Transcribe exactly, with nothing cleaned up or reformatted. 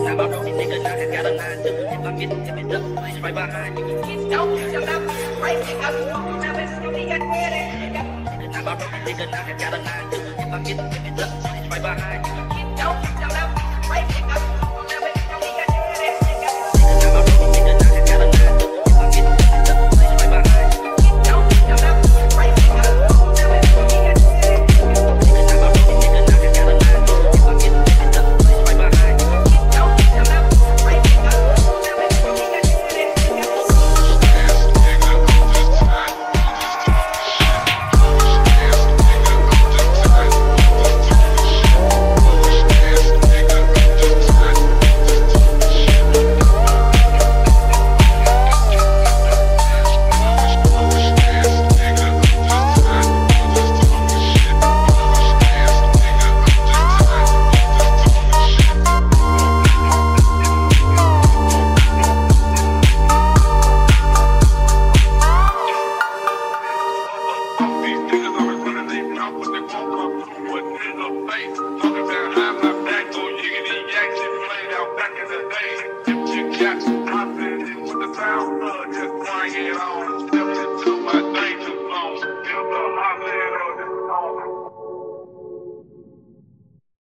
Now my broke nigga now has got a nine too. If I miss it, if it up, it's right behind you. Don't you stop, right? I was walking around with somebody got ready. Now my broke nigga now has got a nine too. If I miss it, if it up, it's right behind you. Don't